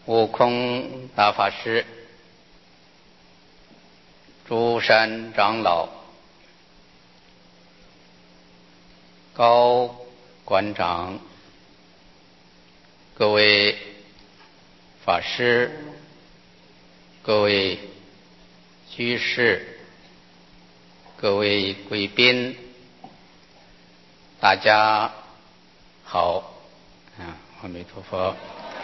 悟空大法师、诸山长老、高馆长、各位法师、各位居士、各位贵宾，大家好，阿弥陀佛。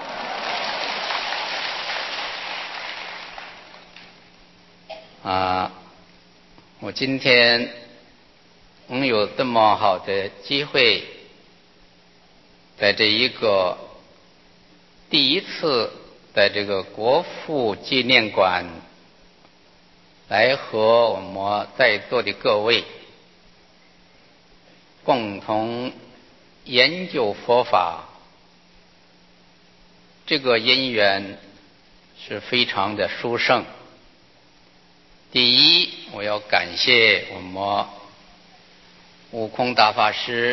我今天能有这么好的机会，在这一个第一次在这个国父纪念馆来和我们在座的各位共同研究佛法，这个因缘是非常的殊胜。第一，我要感谢我们悟空大法师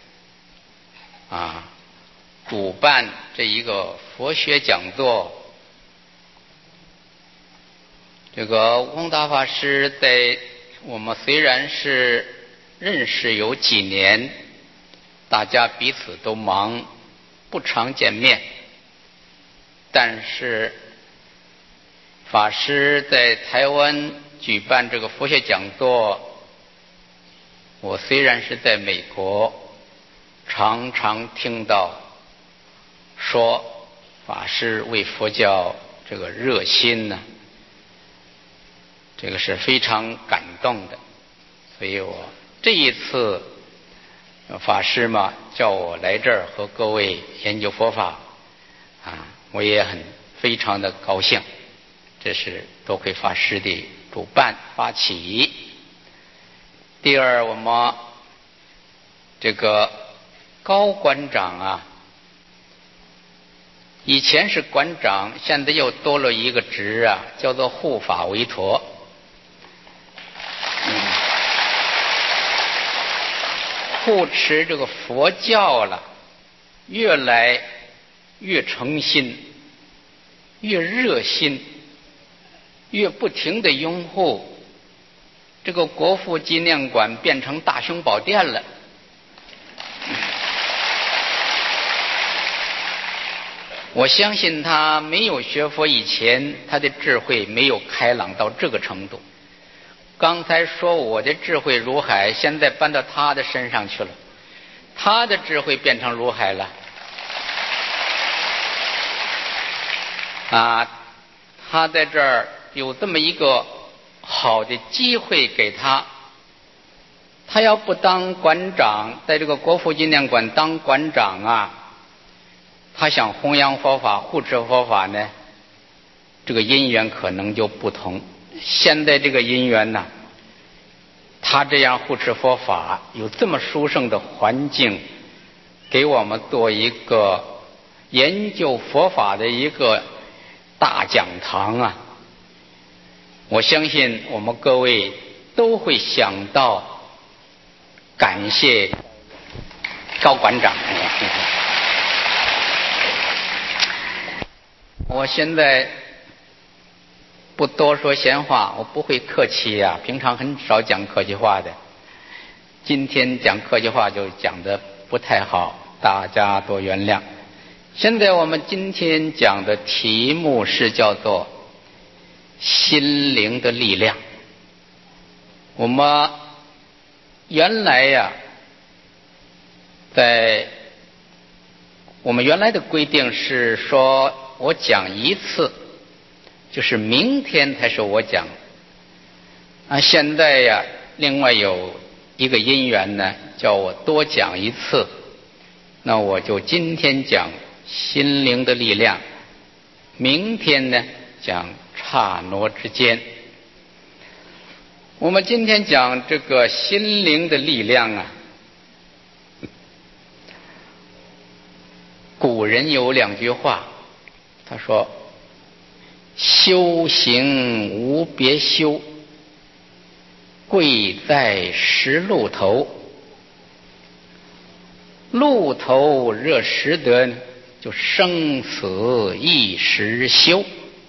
主办这一个佛学讲座。这个悟空大法师在我们虽然是认识有几年，大家彼此都忙，不常见面，但是法师在台湾举办这个佛学讲座，我虽然是在美国，常常听到说法师为佛教这个热心呢，这个是非常感动的。所以我这一次法师嘛叫我来这儿和各位研究佛法我也非常的高兴。这是多亏法师的主办发起。第二，我们这个高馆长以前是馆长，现在又多了一个职叫做护法维陀。护持这个佛教了，越来越诚心，越热心，越不停的拥护，这个国父纪念馆变成大雄宝殿了。我相信他没有学佛以前，他的智慧没有开朗到这个程度。刚才说我的智慧如海，现在搬到他的身上去了，他的智慧变成如海了。他在这儿有这么一个好的机会给他，他要不当馆长，在这个国父纪念馆当馆长他想弘扬佛法、护持佛法呢，这个因缘可能就不同。现在这个因缘他这样护持佛法，有这么殊胜的环境，给我们做一个研究佛法的一个大讲堂我相信我们各位都会想到感谢高馆长。我现在不多说闲话，我不会客气平常很少讲客气话的，今天讲客气话就讲得不太好，大家多原谅。现在我们今天讲的题目是叫做心灵的力量。我们原来在我们原来的规定是说我讲一次，就是明天才是我讲现在另外有一个因缘呢，叫我多讲一次，那我就今天讲心灵的力量，明天呢讲刹那之间。我们今天讲这个心灵的力量古人有两句话，他说修行无别修，贵在识路头。路头若识得就生死一时休。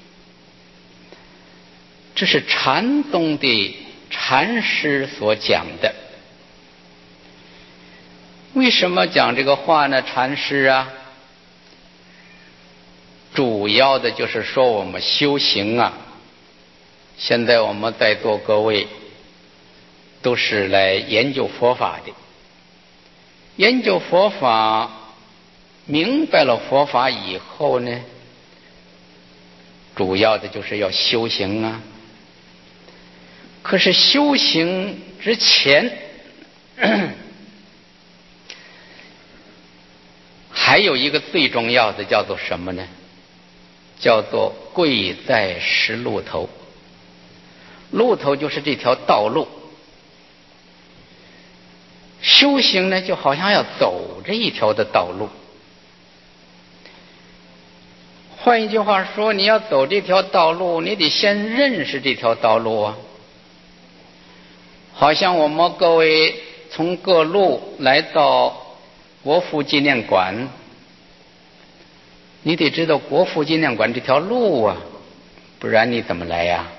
这是禅宗的禅师所讲的。为什么讲这个话呢？禅师啊，主要的就是说我们修行啊，现在我们在座各位都是来研究佛法的，研究佛法明白了佛法以后呢，主要的就是要修行啊。可是修行之前还有一个最重要的，叫做什么呢？叫做贵在识路头。路头就是这条道路。修行呢，就好像要走这一条的道路。换一句话说，你要走这条道路，你得先认识这条道路啊。好像我们各位从各路来到国父纪念馆，你得知道国父纪念馆这条路啊，不然你怎么来呀？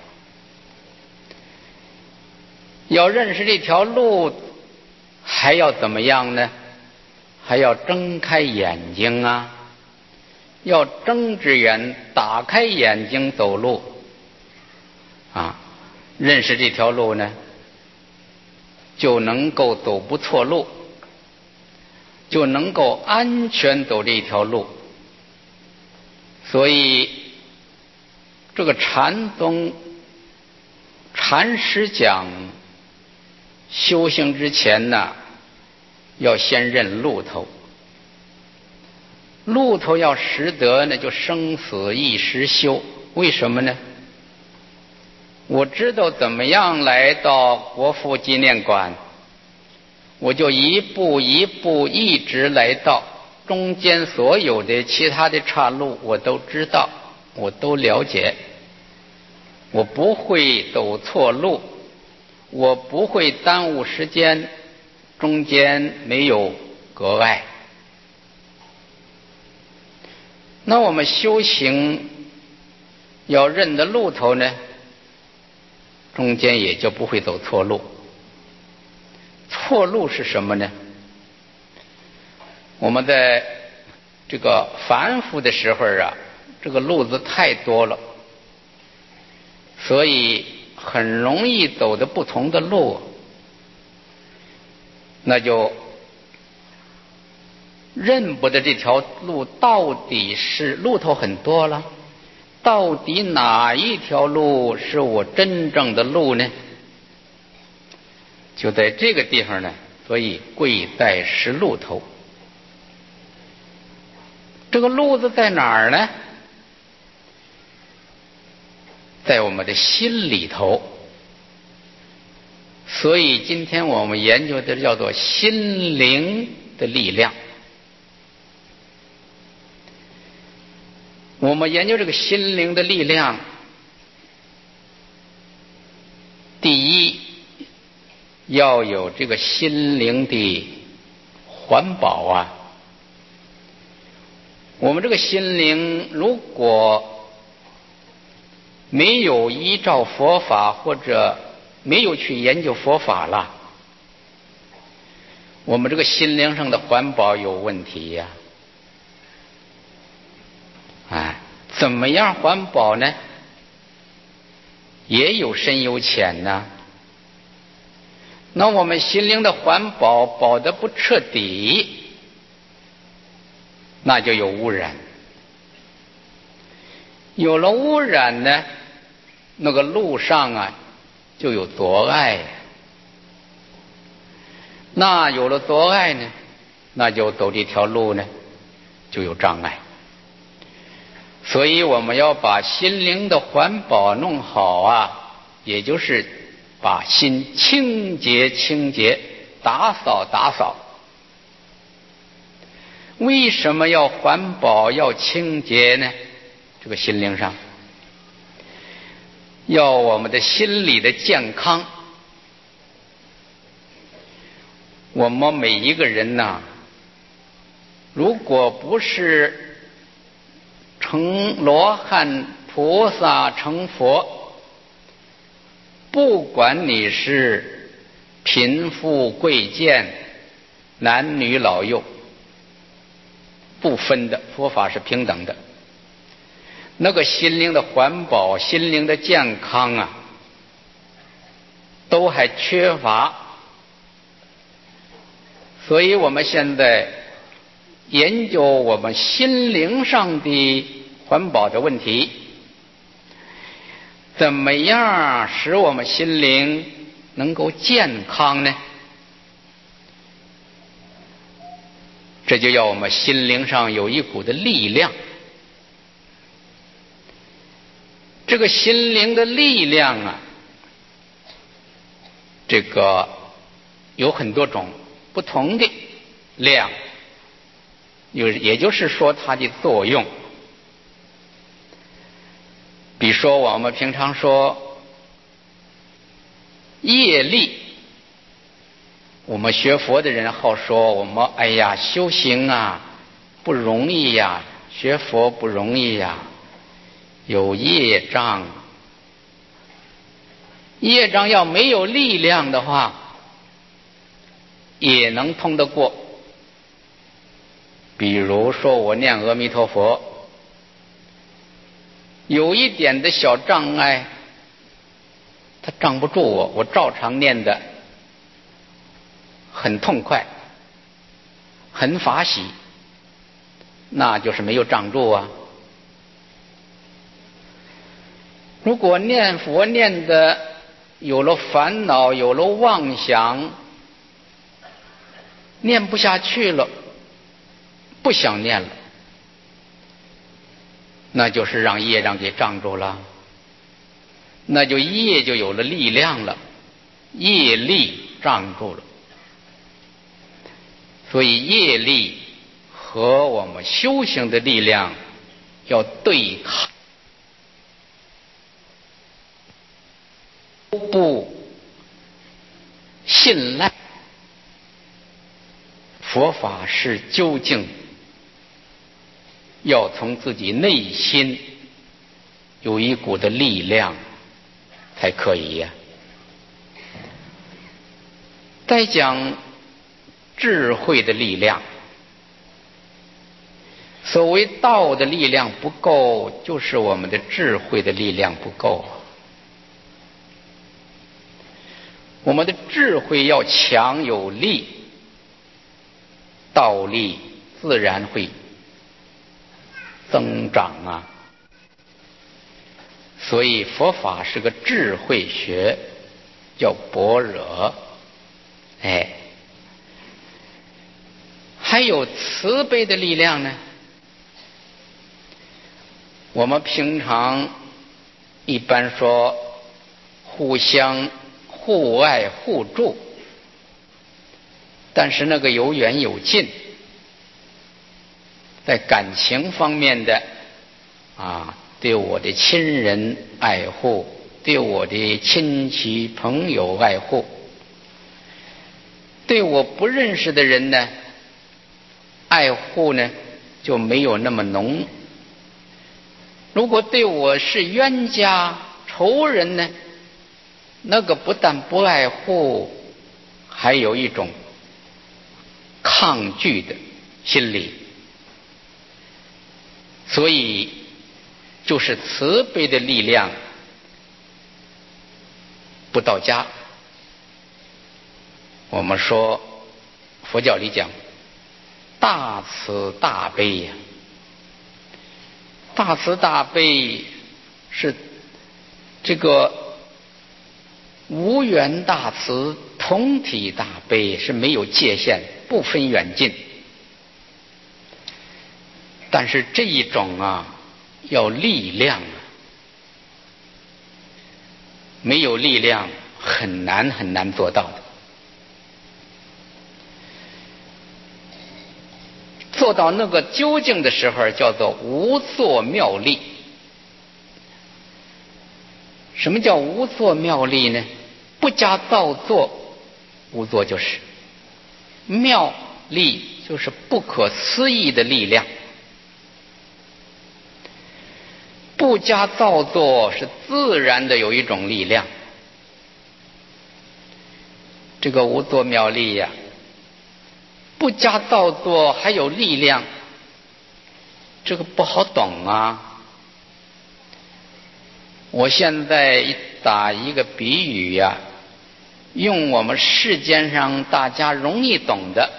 要认识这条路，还要怎么样呢？还要睁开眼睛啊，要睁只眼，打开眼睛走路啊，认识这条路呢，就能够走不错路，就能够安全走这条路。所以这个禅宗禅师讲修行之前呢，要先认路头。路头要识得呢，就生死一时休。为什么呢？我知道怎么样来到国父纪念馆，我就一步一步一直来到，中间所有的其他的岔路我都知道，我都了解，我不会走错路，我不会耽误时间，中间没有隔碍。那我们修行要认得路头呢，中间也就不会走错路。错路是什么呢？我们在这个凡夫的时候啊，这个路子太多了，所以很容易走的不同的路，那就认不得这条路到底是路头很多了，到底哪一条路是我真正的路呢？就在这个地方呢，所以贵在识路头。这个路子在哪儿呢？在我们的心里头。所以今天我们研究的叫做心灵的力量。我们研究这个心灵的力量，第一要有这个心灵的环保啊。我们这个心灵如果没有依照佛法，或者没有去研究佛法了，我们这个心灵上的环保有问题呀。怎么样环保呢？也有深有浅呢。那我们心灵的环保保得不彻底，那就有污染。有了污染呢，那个路上啊就有阻碍。那有了阻碍呢，那就走这条路呢就有障碍。所以我们要把心灵的环保弄好啊，也就是把心清洁，打扫。为什么要环保要清洁呢？这个心灵上要我们的心理的健康。我们每一个人呐，如果不是成罗汉、菩萨、成佛，不管你是贫富贵贱、男女老幼，不分的，佛法是平等的。那个心灵的环保、心灵的健康啊，都还缺乏。所以我们现在研究我们心灵上的环保的问题，怎么样使我们心灵能够健康呢？这就要我们心灵上有一股的力量。这个心灵的力量啊，这个有很多种不同的量，也就是说它的作用。比如说我们平常说业力，我们学佛的人好说我们哎呀修行啊不容易呀，学佛不容易呀，有业障。业障要没有力量的话，也能通得过。比如说我念阿弥陀佛，有一点的小障碍，它障不住我照常念的很痛快，很法喜，那就是没有障住啊。如果念佛念的有了烦恼，有了妄想，念不下去了，不想念了，那就是让业障给障住了，那就业就有了力量了，业力障住了。所以业力和我们修行的力量要对抗，不信赖佛法是究竟，要从自己内心有一股的力量才可以呀。再讲智慧的力量，所谓道的力量不够，就是我们的智慧的力量不够。我们的智慧要强有力，道力自然会增长啊。所以佛法是个智慧学，叫般若。还有慈悲的力量呢。我们平常一般说互相互爱互助，但是那个有远有近，在感情方面的对我的亲人爱护，对我的亲戚朋友爱护，对我不认识的人呢爱护呢就没有那么浓。如果对我是冤家仇人呢，那个不但不爱护，还有一种抗拒的心理。所以就是慈悲的力量不到家。我们说佛教里讲大慈大悲呀，大慈大悲是这个无缘大慈，同体大悲，是没有界限，不分远近。但是这一种要力量，没有力量很难很难做到的。做到那个究竟的时候叫做无作妙力。什么叫无作妙力呢？不加造作，无作就是妙力，就是不可思议的力量。 不加造作，是自然的有一种力量。这个无作妙力呀，不加造作还有力量，这个不好懂啊。我现在打一个比喻呀，用我们世间上大家容易懂的，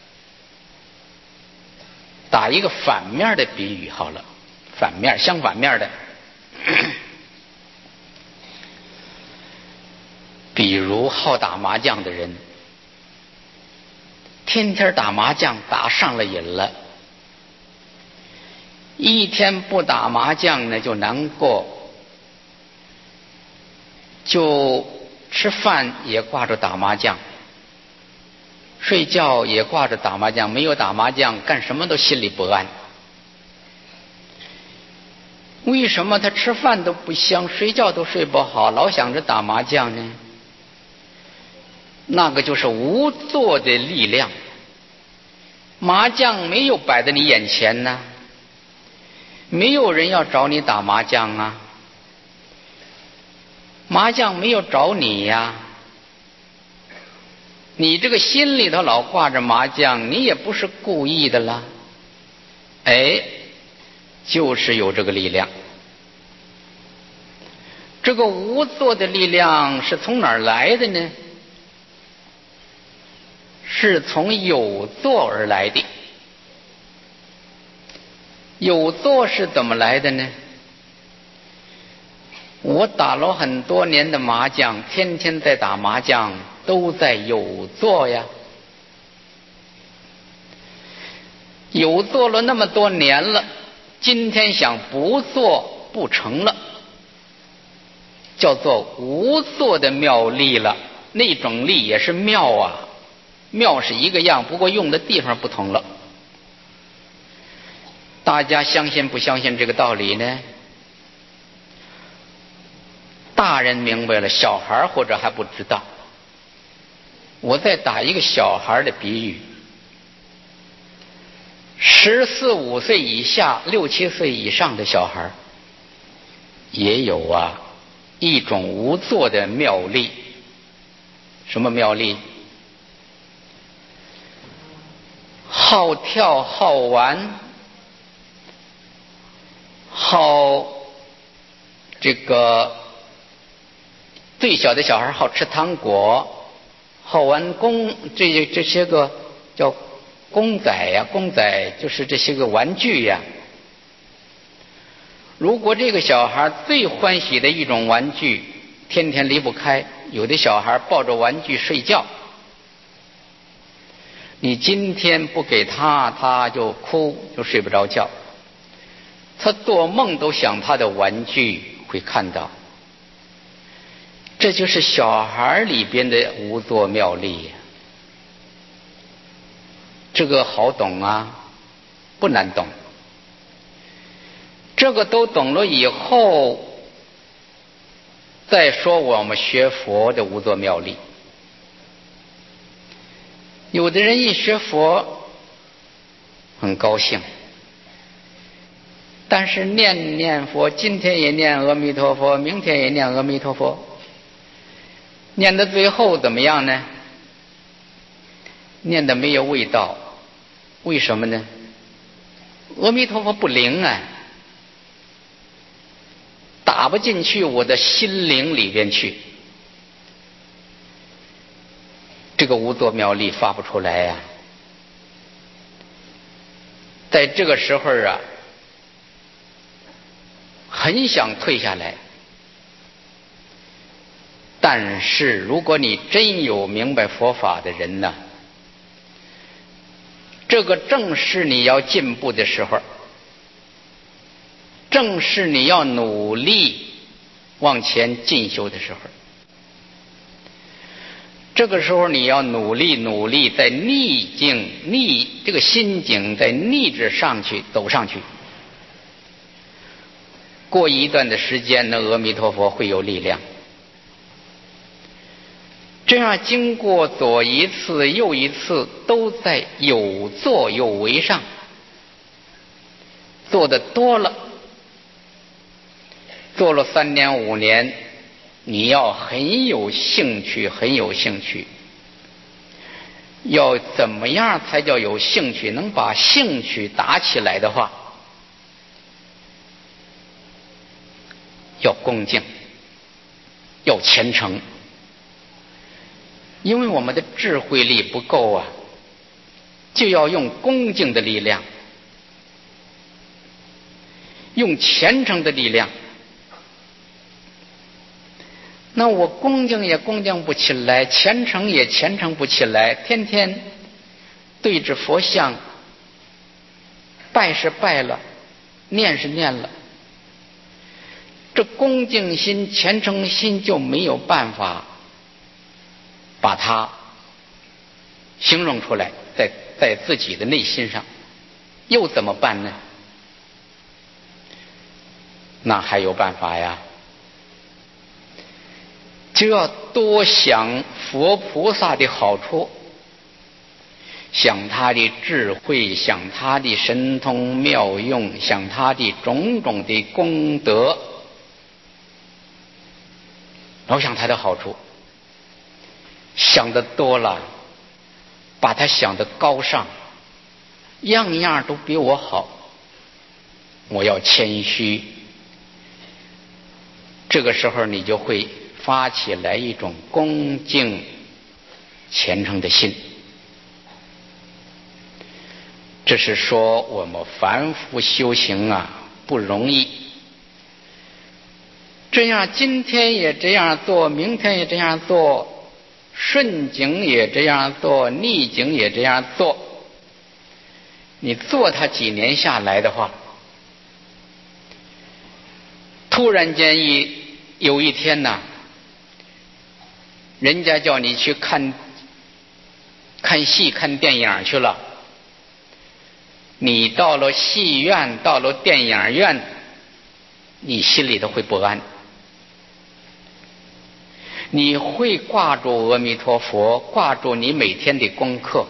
打一个反面的比喻好了，相反面的。比如好打麻将的人，天天打麻将打上了瘾了，一天不打麻将呢就难过，就吃饭也挂着打麻将，睡觉也挂着打麻将，没有打麻将干什么都心里不安。为什么他吃饭都不香，睡觉都睡不好，老想着打麻将呢？那个就是无作的力量。麻将没有摆在你眼前呢，没有人要找你打麻将啊，麻将没有找你呀，你这个心里头老挂着麻将，你也不是故意的啦，就是有这个力量。这个无作的力量是从哪儿来的呢？是从有作而来的。有作是怎么来的呢？我打了很多年的麻将，天天在打麻将，都在有作呀。有作了那么多年了，今天想不做不成了，叫做无作的妙力了。那种力也是妙啊，妙是一个样，不过用的地方不同了。大家相信不相信这个道理呢？大人明白了，小孩或者还不知道。我再打一个小孩的比喻，14、15岁以下，6、7岁以上的小孩也有啊一种无作的妙力。什么妙力？好跳好玩，好这个最小的小孩好吃糖果，好玩这些个叫公仔呀，公仔就是这些个玩具呀。如果这个小孩最欢喜的一种玩具，天天离不开，有的小孩抱着玩具睡觉，你今天不给他，他就哭，就睡不着觉。他做梦都想他的玩具会看到。这就是小孩里边的无作妙力呀。这个好懂啊，不难懂。这个都懂了以后，再说我们学佛的无作妙力。有的人一学佛很高兴，但是念佛，今天也念阿弥陀佛，明天也念阿弥陀佛，念到最后怎么样呢？念的没有味道。为什么呢？阿弥陀佛不灵啊，打不进去我的心灵里边去，这个无作妙力发不出来呀。在这个时候啊，很想退下来，但是如果你真有明白佛法的人呢，这个正是你要进步的时候，正是你要努力往前进修的时候。这个时候你要努力在这个心境在逆着上去走上去。过一段的时间，那阿弥陀佛会有力量。这样经过左一次右一次，都在有作有为上，做的多了， 做了3年5年，你要很有兴趣，很有兴趣。要怎么样才叫有兴趣？能把兴趣打起来的话，要恭敬，要虔诚。因为我们的智慧力不够啊，就要用恭敬的力量，用虔诚的力量。那我恭敬也恭敬不起来，虔诚也虔诚不起来，天天对着佛像拜是拜了，念是念了，这恭敬心虔诚心就没有办法把它形容出来，在自己的内心上，又怎么办呢？那还有办法呀，就要多想佛菩萨的好处，想他的智慧，想他的神通妙用，想他的种种的功德，老想他的好处。想得多了，把他想得高尚，样样都比我好，我要谦虚。这个时候你就会发起来一种恭敬虔诚的心。这是说我们凡夫修行啊不容易，这样今天也这样做，明天也这样做，顺境也这样做，逆境也这样做，你做它几年下来的话，突然间有一天呐，人家叫你去看戏看电影去了，你到了戏院，到了电影院，你心里头会不安，你会挂住阿弥陀佛，挂住你每天的功课。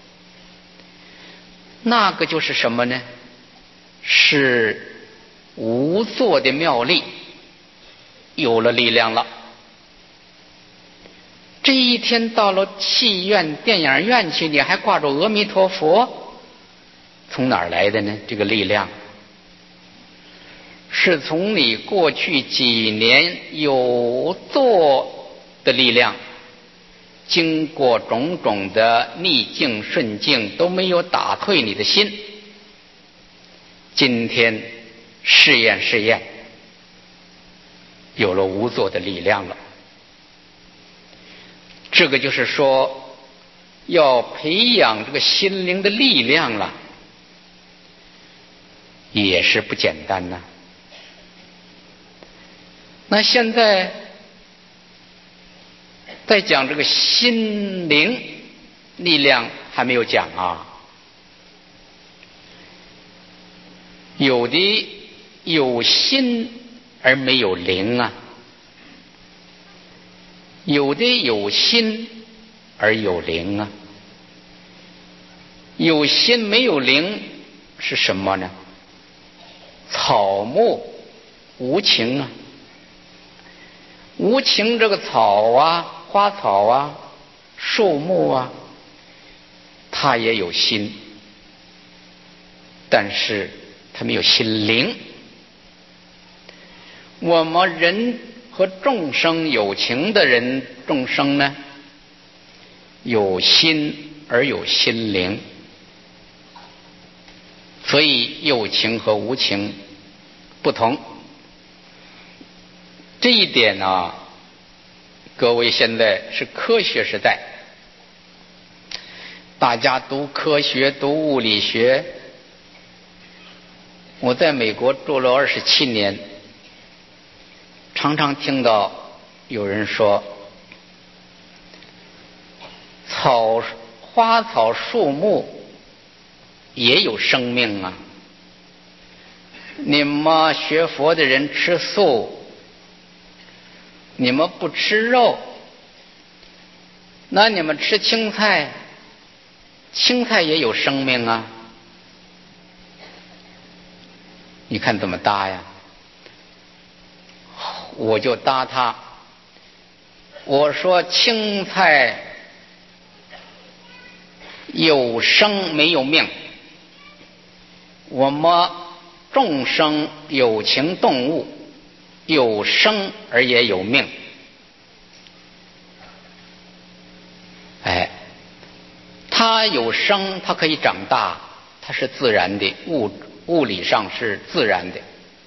那个就是什么呢？是无作的妙力有了力量了。这一天到了戏院电影院去，你还挂住阿弥陀佛，从哪儿来的呢？这个力量是从你过去几年有做的力量，经过种种的逆境顺境都没有打退你的心，今天试验有了无作的力量了。这个就是说要培养这个心灵的力量了，也是不简单呐。那现在在讲这个心灵力量还没有讲啊，有的有心而没有灵啊，有的有心而有灵啊。有心没有灵是什么呢？草木无情啊，无情这个草啊，花草啊，树木啊，它也有心，但是它没有心灵。我们人和众生有情的人众生呢，有心而有心灵，所以有情和无情不同。这一点呢，各位现在是科学时代，大家读科学读物理学。我在美国住了27年，常常听到有人说花草树木也有生命啊，你们学佛的人吃素，你们不吃肉，那你们吃青菜，青菜也有生命啊，你看怎么搭呀？ 我就答他，我说青菜有生没有命，我们众生有情动物有生而也有命。它有生，它可以长大，它是自然的，物理上是自然的，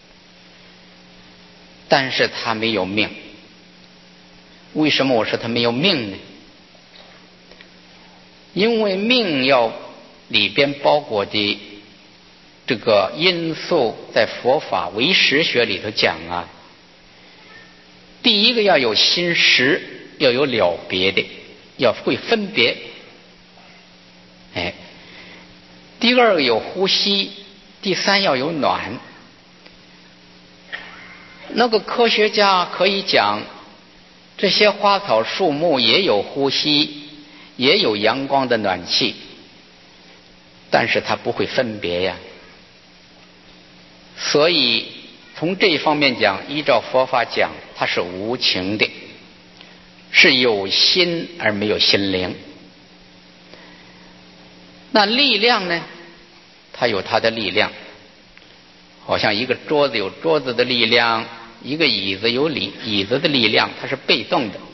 但是它没有命。为什么我说它没有命呢？因为命要里边包裹的这个因素，在佛法唯识学里头讲啊，第一个要有心识，要有了别的，要会分别。第二个有呼吸，第三要有暖。那个科学家可以讲，这些花草树木也有呼吸，也有阳光的暖气，但是它不会分别呀。所以从这一方面讲，依照佛法讲，它是无情的，是有心而没有心灵。那力量呢？它有它的力量，好像一个桌子有桌子的力量，一个椅子有椅子的力量，它是被动的。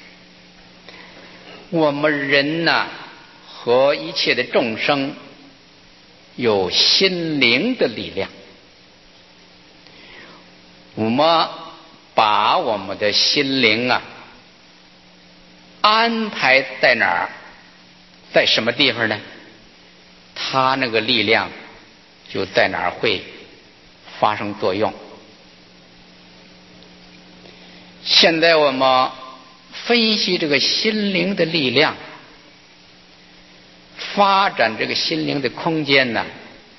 我们人呢，和一切的众生有心灵的力量。我们把我们的心灵啊安排在哪儿，在什么地方呢？它那个力量就在哪儿会发生作用。现在我们分析这个心灵的力量，发展这个心灵的空间呢，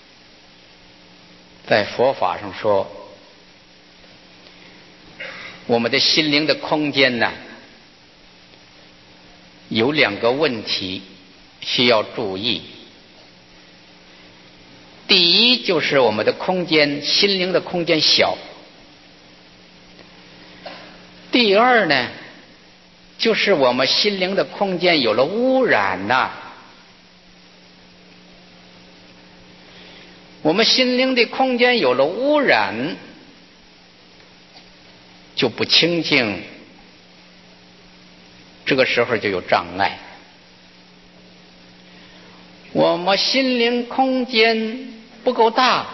在佛法上说，我们的心灵的空间呢，有两个问题需要注意。第一，就是我们的空间，心灵的空间小。第二呢，就是我们心灵的空间有了污染呐。我们心灵的空间有了污染，就不清净，这个时候就有障碍。我们心灵空间不够大，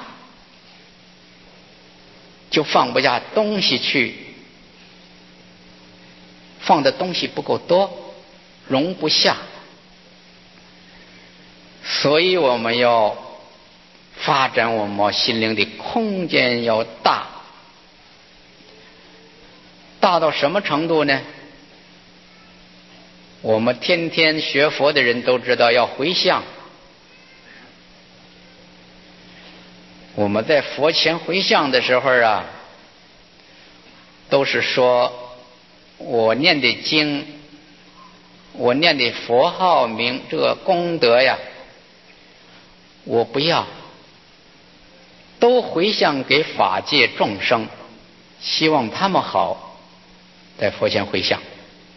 就放不下东西去，放的东西不够多，容不下。所以我们要发展我们心灵的空间要大，大到什么程度呢？我们天天学佛的人都知道要回向。我们在佛前回向的时候啊，都是说我念的经，我念的佛号名，这个功德呀，我不要，都回向给法界众生，希望他们好，在佛前回向。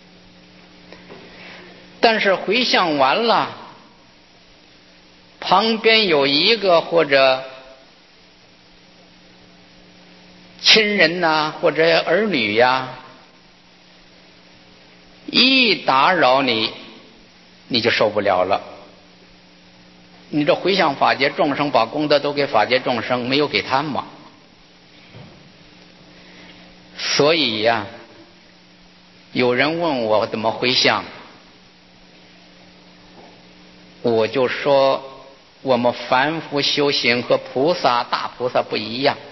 但是回向完了，旁边有一个或者亲人呐，或者儿女呀，一打扰你，你就受不了了。你这回向法界众生，把功德都给法界众生，没有给他们嘛。所以呀，有人问我怎么回向，我就说我们凡夫修行和菩萨大菩萨不一样。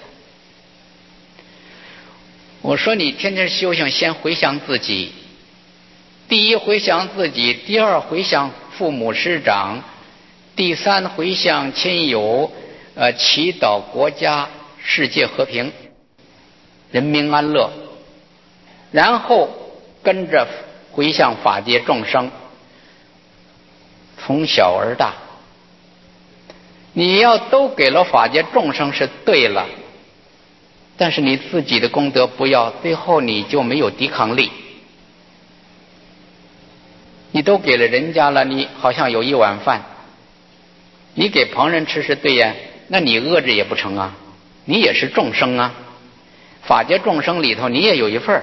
我说你天天修行，先回向自己，第一回向自己，第二回向父母师长，第三回向亲友，祈祷国家世界和平，人民安乐，然后跟着回向法界众生，从小而大。你要都给了法界众生是对了， 但是你自己的功德不要，最后你就没有抵抗力。你都给了人家了，你好像有一碗饭，你给旁人吃是对呀，那你饿着也不成啊，你也是众生啊，法界众生里头你也有一份儿。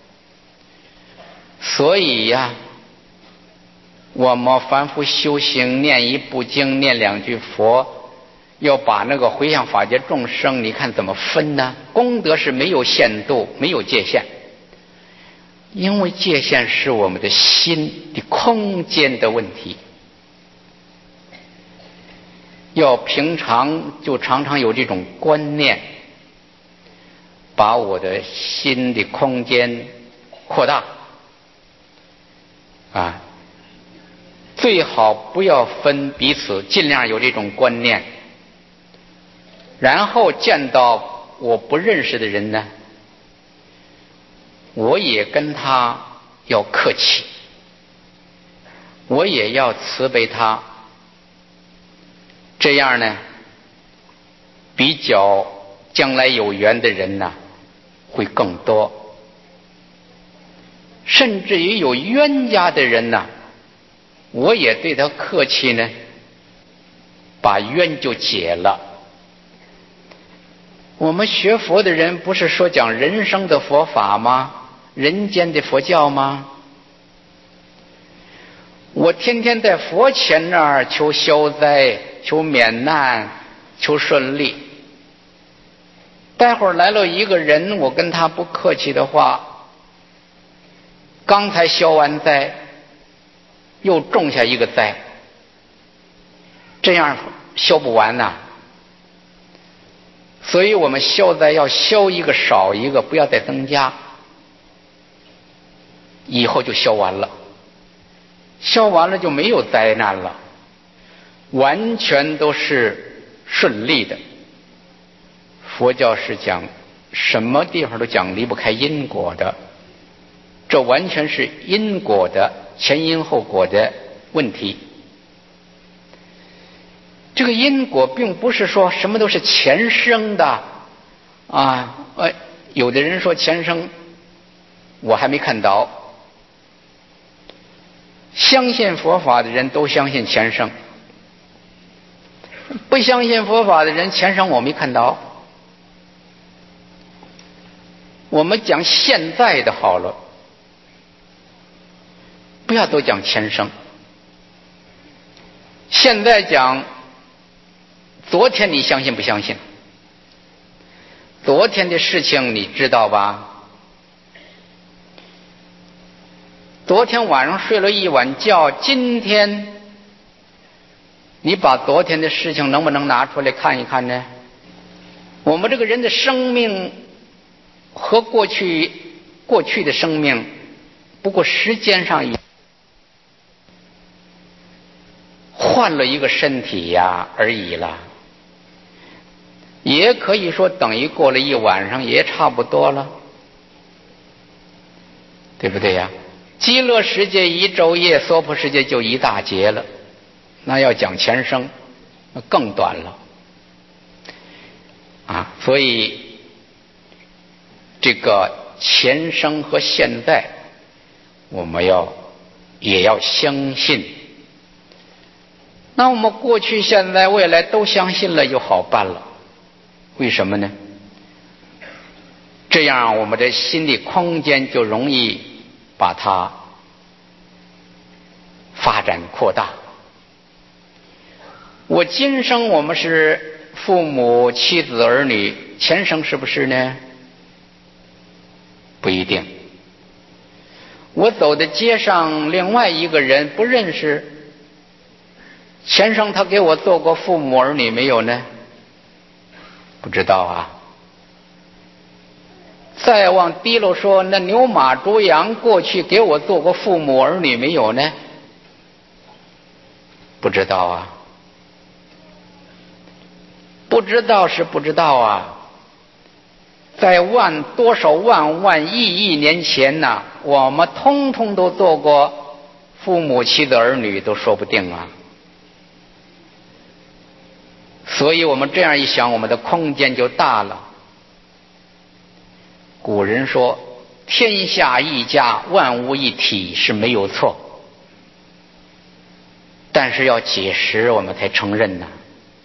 所以呀，我们凡夫修行，念一部经，念两句佛，要把那个回向法界众生，你看怎么分呢？功德是没有限度，没有界限，因为界限是我们的心的空间的问题。要平常就常常有这种观念，把我的心的空间扩大啊，最好不要分彼此，尽量有这种观念。然后见到我不认识的人呢，我也跟他要客气，我也要慈悲他，这样呢，比较将来有缘的人呢会更多。甚至于有冤家的人呢，我也对他客气呢，把冤就解了。我们学佛的人不是说讲人生的佛法吗？人间的佛教吗？我天天在佛前那儿求消灾，求免难，求顺利。待会儿来了一个人，我跟他不客气的话，刚才消完灾，又种下一个灾，这样消不完呐。所以我们消灾要消一个少一个，不要再增加，以后就消完了。消完了就没有灾难了，完全都是顺利的。佛教是讲什么地方都讲离不开因果的，这完全是因果的前因后果的问题。这个因果并不是说什么都是前生的啊，有的人说前生我还没看到，相信佛法的人都相信前生，不相信佛法的人前生我没看到。我们讲现在的好了，不要都讲前生。现在讲昨天，你相信不相信？昨天的事情你知道吧？昨天晚上睡了一晚觉，今天你把昨天的事情能不能拿出来看一看呢？我们这个人的生命和过去的生命，不过时间上换了一个身体呀而已了。也可以说等于过了一晚上也差不多了，对不对呀？极乐世界一昼夜，娑婆世界就一大劫了。那要讲前生，那更短了啊！所以这个前生和现在，我们也要相信。那我们过去、现在、未来都相信了，就好办了。为什么呢？这样我们的心理空间就容易把它发展扩大。我今生我们是父母、妻子、儿女，前生是不是呢？不一定。我走在街上，另外一个人不认识，前生他给我做过父母儿女没有呢？不知道啊。再往低了说，那牛马猪羊过去给我做过父母儿女没有呢？不知道啊。不知道是不知道啊。在多少万亿年前呢，我们通通都做过父母妻子儿女都说不定啊。所以我们这样一想，我们的空间就大了。 古人说天下一家，万物一体是没有错，但是要解释我们才承认呢，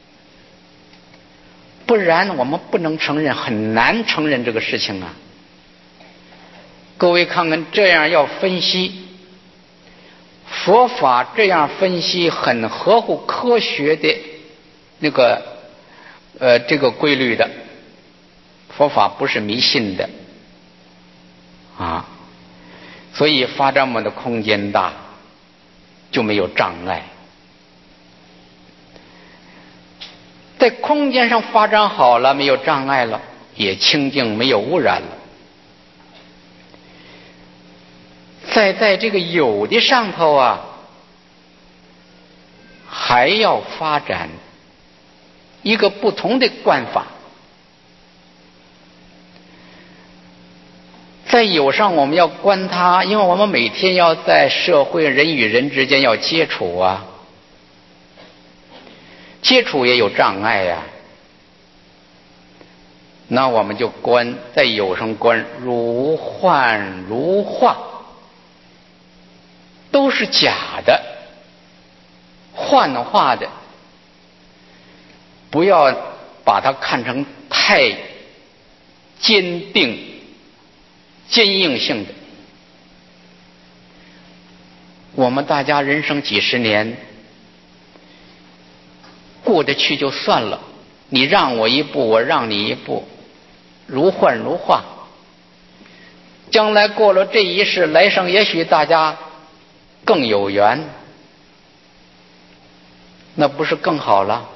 不然我们不能承认，很难承认这个事情啊。各位看看，这样要分析，佛法这样分析很合乎科学的那个这个规律的，佛法不是迷信的啊，所以发展我们的空间大，就没有障碍。在空间上发展好了，没有障碍了，也清净，没有污染了。在这个有的上头啊，还要发展一个不同的观法。在有上我们要观它，因为我们每天要在社会人与人之间要接触啊，接触也有障碍呀，那我们就观，在有上观如幻如化，都是假的，幻化的，不要把它看成太坚定坚硬性的。我们大家人生几十年，过得去就算了，你让我一步，我让你一步，如幻如化。将来过了这一世，来生也许大家更有缘，那不是更好了？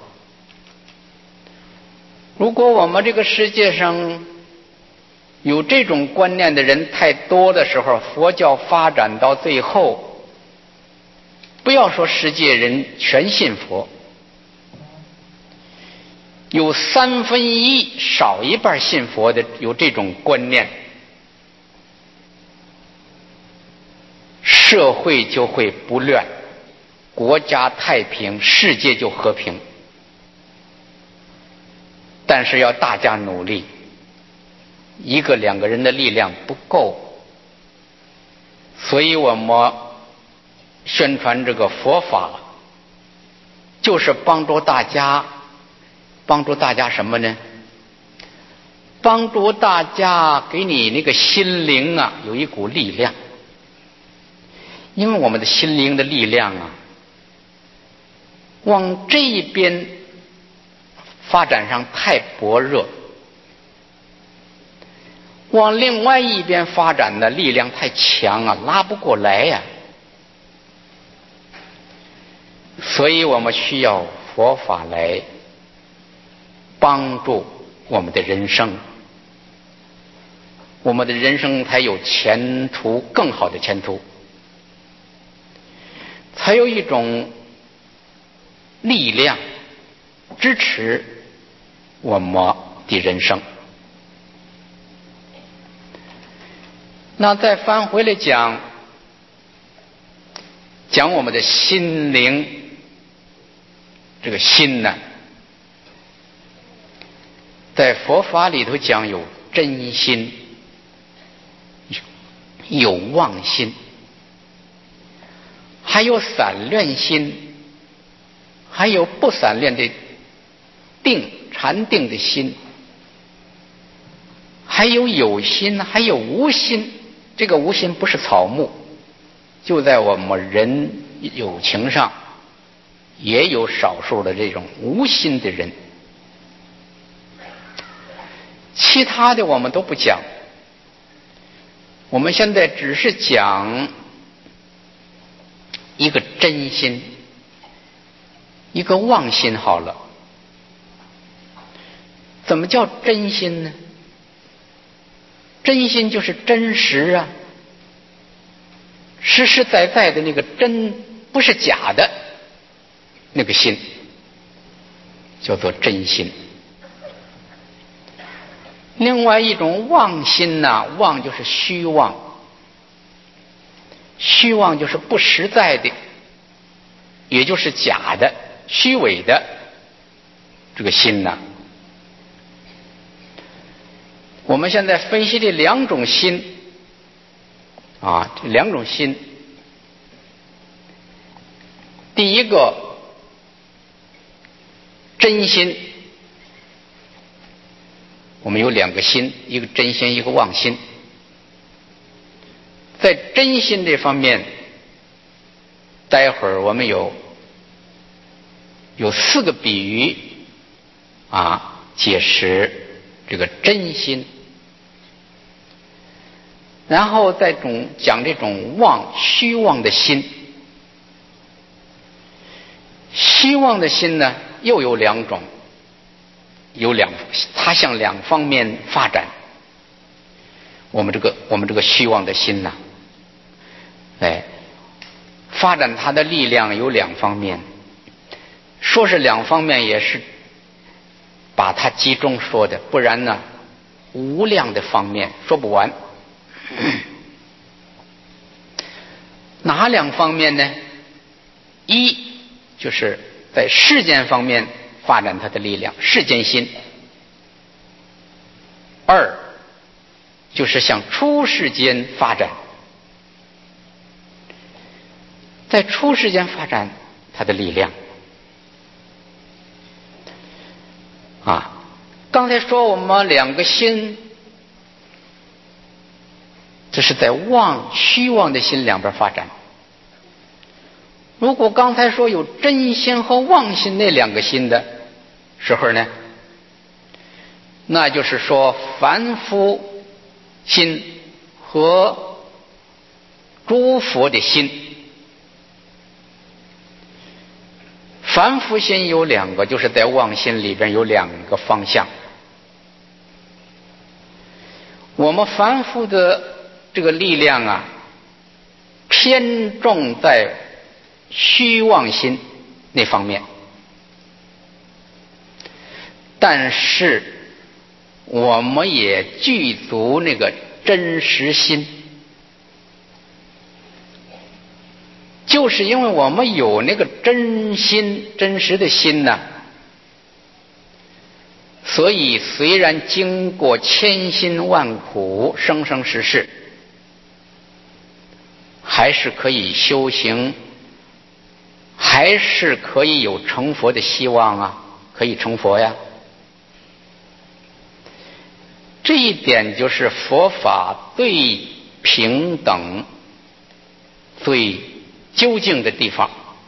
如果我们这个世界上有这种观念的人太多的时候，佛教发展到最后，不要说世界人全信佛，有1/3少一半信佛的有这种观念，社会就会不乱，国家太平，世界就和平。但是要大家努力，一个两个人的力量不够，所以我们宣传这个佛法，就是帮助大家什么呢？帮助大家给你那个心灵啊有一股力量，因为我们的心灵的力量啊，往这一边发展上太薄弱，往另外一边发展的力量太强啊，拉不过来呀。所以我们需要佛法来帮助我们的人生，我们的人生才有前途，更好的前途，才有一种力量支持我们的人生。那再翻回来讲我们的心灵，这个心呢，在佛法里头讲有真心，有妄心，还有散乱心，还有不散乱的禅定的心，还有心，还有无心。这个无心不是草木，就在我们人有情上也有少数的这种无心的人，其他的我们都不讲。我们现在只是讲一个真心，一个妄心好了。怎么叫真心呢？真心就是真实啊，实实在在的那个真，不是假的那个心，叫做真心。另外一种妄心呢，妄就是虚妄，虚妄就是不实在的，也就是假的、虚伪的这个心呢。 我们现在分析的两种心啊，这两种心，第一个真心，我们有两个心，一个真心，一个妄心。在真心这方面，待会儿我们有4个比喻啊，解释这个真心。然后再讲这种虚妄的心。虚妄的心呢，又有两种，它向两方面发展。我们这个虚妄的心呢，发展它的力量有两方面，说是两方面也是把它集中说的，不然呢无量的方面说不完。哪两方面呢？一就是在世间方面发展它的力量，世间心；二就是向出世间发展，在出世间发展它的力量啊。刚才说我们两个心，这是在虚妄的心两边发展。如果刚才说有真心和妄心那两个心的时候呢，那就是说凡夫心和诸佛的心。凡夫心有两个，就是在妄心里边有两个方向。我们凡夫的这个力量啊，偏重在虚妄心那方面，但是我们也具足那个真实心，就是因为我们有那个真实的心呢，所以虽然经过千辛万苦，生生世世，还是可以修行，还是可以有成佛的希望啊，可以成佛呀。这一点就是佛法最平等、最究竟的地方。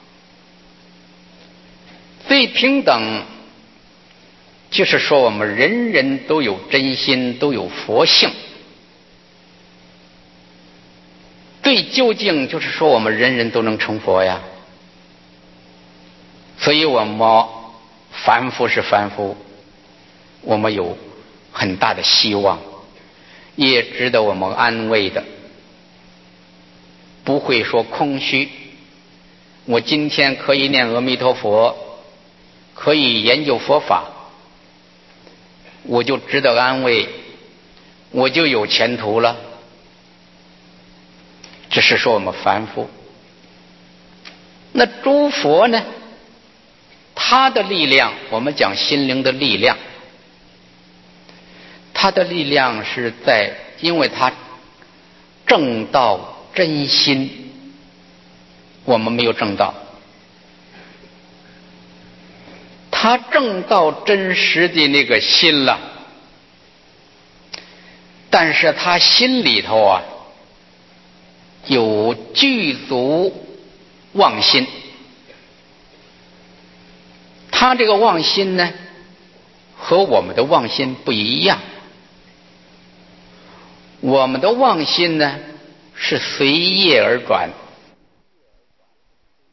最平等就是说我们人人都有真心，都有佛性。最究竟就是说我们人人都能成佛呀。所以我们凡夫是凡夫，我们有很大的希望，也值得我们安慰的，不会说空虚。我今天可以念阿弥陀佛，可以研究佛法，我就值得安慰，我就有前途了。这是说我们凡夫。那诸佛呢，他的力量，我们讲心灵的力量，他的力量是因为他证到真心，我们没有证到。他证到真实的那个心了，但是他心里头啊有具足妄心。他这个妄心呢，和我们的妄心不一样。我们的妄心呢，是随业而转，